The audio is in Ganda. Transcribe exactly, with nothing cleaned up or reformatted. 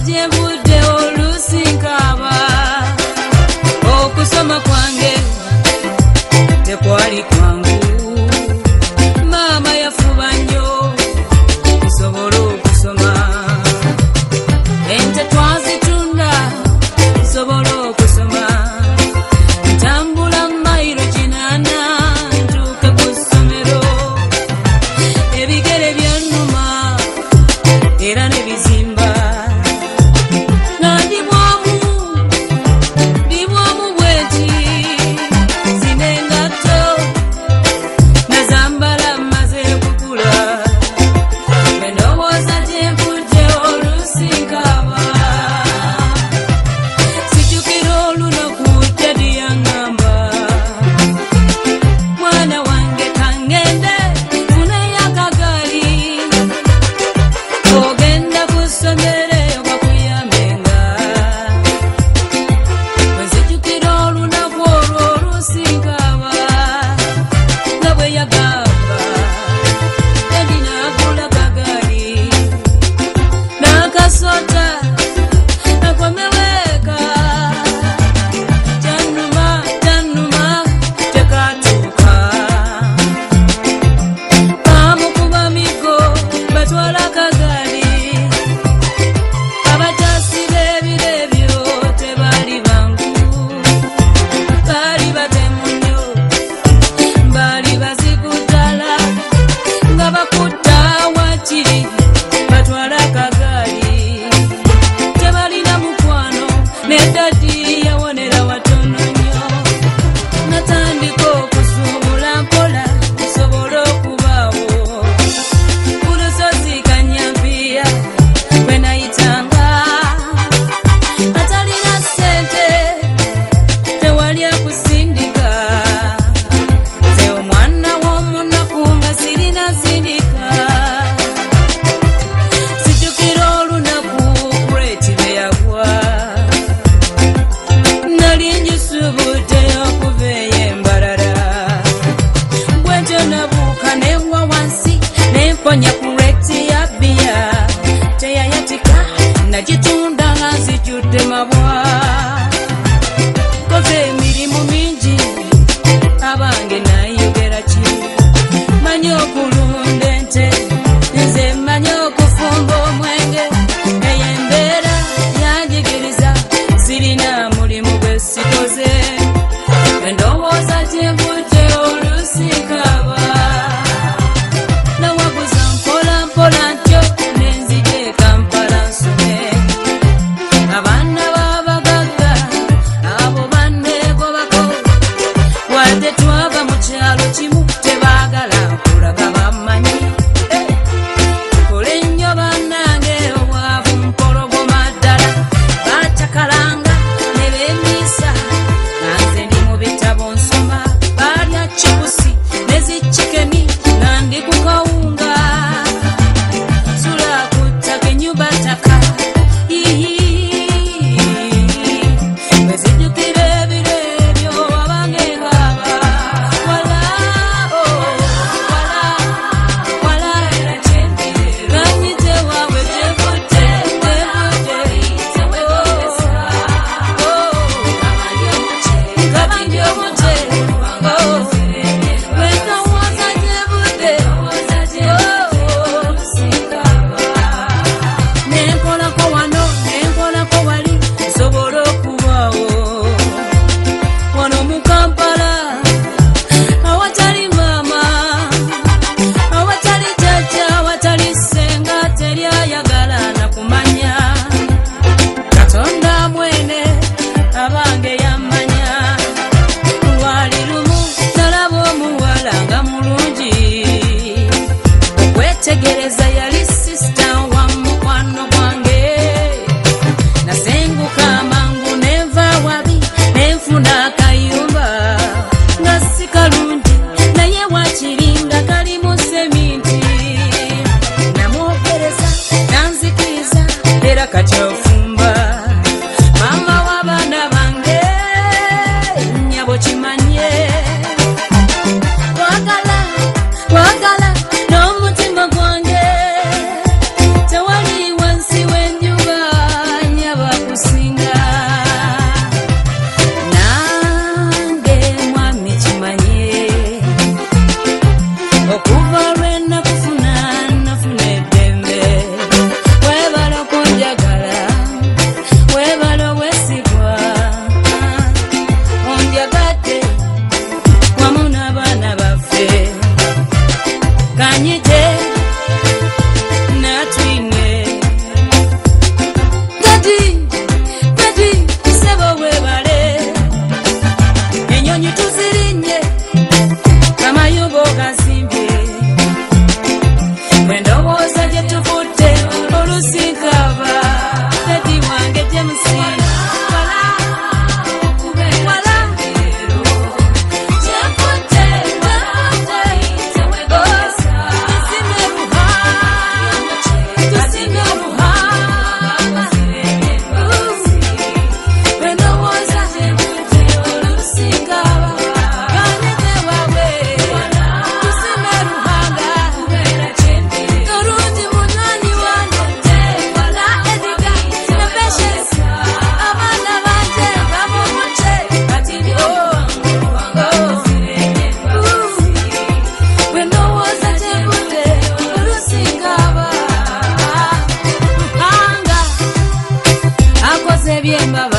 jevudde olusinkaba okusoma kwange tekwali kwangu mama yafuba nnyo nsobola okusoma ente twazitunda nsobola okusoma ntambula mayiro kinaana ntuuke ku ssomero ebigere byannuma era ne bizimba nga ndi bwamu ndi bwamu bweti zina engatto nazambala maze kukula endowooza gyenvudde olusinkaba sijjukira olunaku jadi yaŋŋamba mwana wange kangende funeyo akagaali ogenda ku ssomero eyo bakuyambenga bwe nzijjukira olunaku olwo olusinkaba nga bwe yagamba jadi n'agula kagaali n'akasota nakomeweeka kyannuma kyannuma tekatuuka bamukuba migo batwala kagaali abakyasi b'ebiro ebyo tebaali bangu baali batemu nnyo baali bazikutala nga bakutta wakiri batwala kagaali tebalina mukwano ne dadi yawonera watono nnyo natandika okusuubula mpola nsobole okubaawo ku lusozi Kanyampiya bwe nayitanga atalina ssente tewali akusindika nze omwana w'omunaku nga sirina sindika sijjukira olunaku kureti bwe yagwa nali njisubudde okuva eyo embalala bwentyo nabuuka ne ngwa wansi ne mponya kureti ya bbiya teyayatika nagitunda nga nzijjudde mabwa koze emirimu mingi abange nayogera ki manyi okulunda ente nze manyi okufumba omwenge eyo embeera yanjigiriza sirina mulimu gwe sikoze endowooza gyenvudde olusinkaba nawaguza mpola mpola ntyo nenzija e Kampala nsome abaana b'abagagga abo banneegobako wadde twava mu kyalo kimu tebaagala kulaga bamanyi kole nnyo bannange obwavu mpologoma ddala bacakalanga ne beemiisa nga nze ndi mu bitabo nsoma baalya chipusi ne zicikeni nga ndi ku kawunga sula ku ttaka ennyumba ttaka bwe zijjukira ebiro ebyo abange ngaba wala oh, wala wala ganyite waabwe gyevudde gyevudde kabandi omute wekawooza gyevudde nenkolako wano nenkolako wali nsobole okubaawo wano mu Kampala awatali maama awatali jjajja awatali ssenga teri ayagala na kumanya Katonda mwene abange yammanya lwali lumu nalaba omuwala nga mulungi okwetegereza yali sisita wa mukwano gwange nasenguka amangu nenva wabi nenfuna akayumba nga si kalungi naye wakiri nga kalimu seminti namwogereza nanzikiriza era kati ofumba mama w'abaana bange nnyabo kimanye kwagala kwagala n'omutima gwange tewali wansi w'enjuba ebyembaba